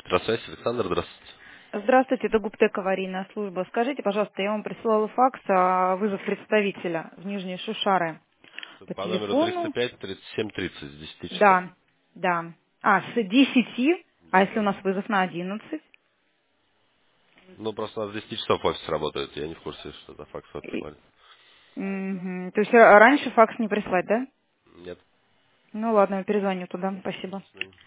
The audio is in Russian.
Электросвязь, Александр, здравствуйте. Здравствуйте, это Гуптек, аварийная служба. Скажите, пожалуйста, я вам присылала факс о вызов представителя в Нижние Шушары по По номеру телефону. 305 37 30 с 10 часов. Да, да. С 10, а Да, если у да. нас вызов на 11? Ну, просто у нас с 10 часов офис работает. Я не в курсе, что за факс вы И- прислали. Мгм. То есть раньше факс не прислать, да? Нет. Ну ладно, я перезвоню туда. Спасибо. До свидания.